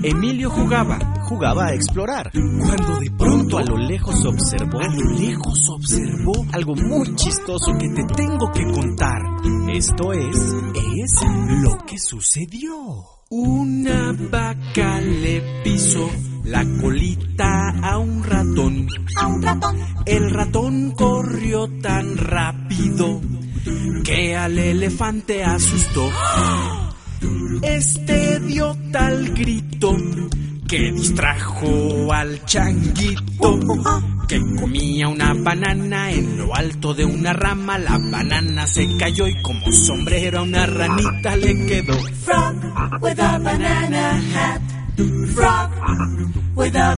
Emilio jugaba a explorar, cuando de pronto a lo lejos observó algo muy chistoso que te tengo que contar. Esto es lo que sucedió. Una vaca le pisó la colita a un ratón. El ratón corrió tan rápido que al elefante asustó. Este dio tal grito que distrajo al changuito, que comía una banana en lo alto de una rama. La banana se cayó y como sombrero a una ranita le quedó. Frog with a banana hat. Frog with a